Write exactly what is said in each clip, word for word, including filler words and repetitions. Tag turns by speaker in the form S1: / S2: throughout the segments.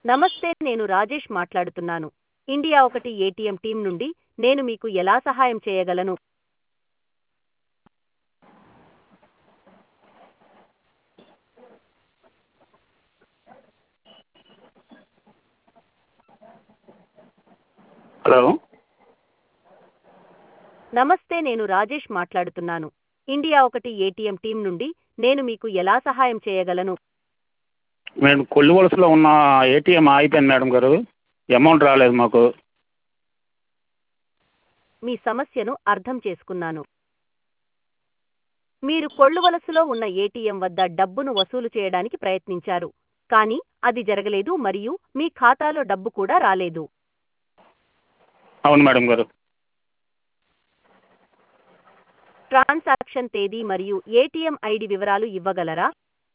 S1: నమస్తే, నేను రాజేష్ మాట్లాడుతున్నాను. ఇండియా ఒకటి ఏటీఎం టీం నుండి. నేను మీకు ఎలా సహాయం చేయగలను?
S2: హలో.
S1: నమస్తే, నేను రాజేష్ మాట్లాడుతున్నాను. ఇండియా ఒకటి ఏటీఎం టీం నుండి. నేను మీకు ఎలా సహాయం చేయగలను?
S2: మేము కొల్లు వలసలో ఉన్న ఏటీఎం అయిపోయింది మేడం గారు. అమౌంట్ రాలేదు మాకు.
S1: మీ సమస్యను అర్థం చేసుకున్నాను. మీరు కొళ్ళువలసలో ఉన్న ఏటీఎం వద్ద డబ్బును వసూలు చేయడానికి ప్రయత్నించారు, కానీ అది జరగలేదు మరియు మీ ఖాతాలో డబ్బు కూడా రాలేదు.
S2: అవును మేడం గారు.
S1: ట్రాన్సాక్షన్ తేదీ మరియు ఏటీఎం ఐడి వివరాలు ఇవ్వగలరా?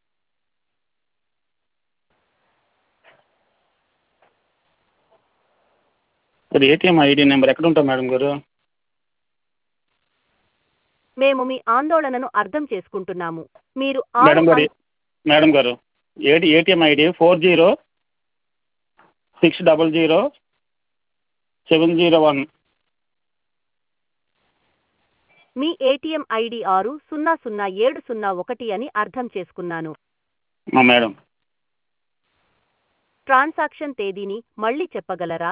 S2: అది ఏటీఎం ఐడి నెంబర్ ఎక్కడ ఉంటాం మేడం గారు?
S1: మేము మీ ఆందోళనను అర్థం చేసుకుంటున్నాము. మీరు ఆరు
S2: మేడం గారు
S1: అంకె
S2: మేడం గారు ఏటి ATM ID four zero six double zero seven zero one.
S1: మీ ఏటీఎం ఐడి ఆరు సున్నా సున్నా ఏడు సున్నా ఒకటి అని అర్థం చేసుకున్నాను.
S2: మేడం
S1: ట్రాన్సాక్షన్ తేదీని మళ్ళీ చెప్పగలరా?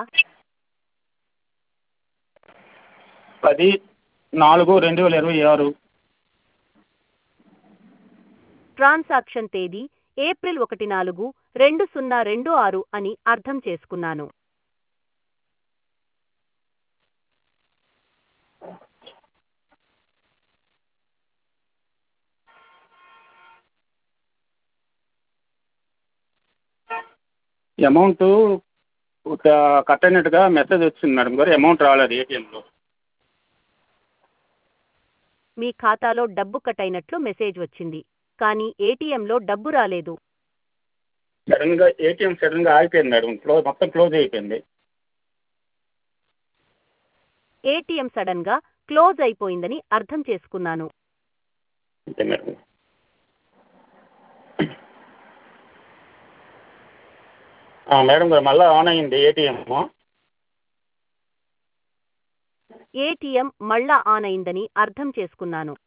S2: పది నాలుగు రెండు వేల ఇరవై ఆరు.
S1: ట్రాన్సాక్షన్ తేదీ ఏప్రిల్ ఒకటి నాలుగు రెండు సున్నా రెండు ఆరు అని అర్థం చేసుకున్నాను.
S2: అమౌంట్ ఒక కట్ అయినట్టుగా మెసేజ్ వచ్చింది మేడం గారు. అమౌంట్ రాలేదు ఏటీఎంలో.
S1: మీ ఖాతాలో డబ్బు కట్ అయినట్లు మెసేజ్ వచ్చింది, కానీ ఏటీఎంలో డబ్బు రాలేదు.
S2: సడన్గా ఏటీఎం సడన్గా ఆగిపోయింది మేడం. క్లోజ్ మొత్తం క్లోజ్ అయిపోయింది.
S1: ఏటీఎం సడన్ గా క్లోజ్ అయిపోయిందని అర్థం చేసుకున్నాను.
S2: అంతే మేడం. మేడం గారు మళ్ళీ ఆన్ అయ్యింది ఏటీఎం.
S1: ఏటీఎం మళ్ళా ఆన్ అయిందని అర్థం చేసుకున్నాను.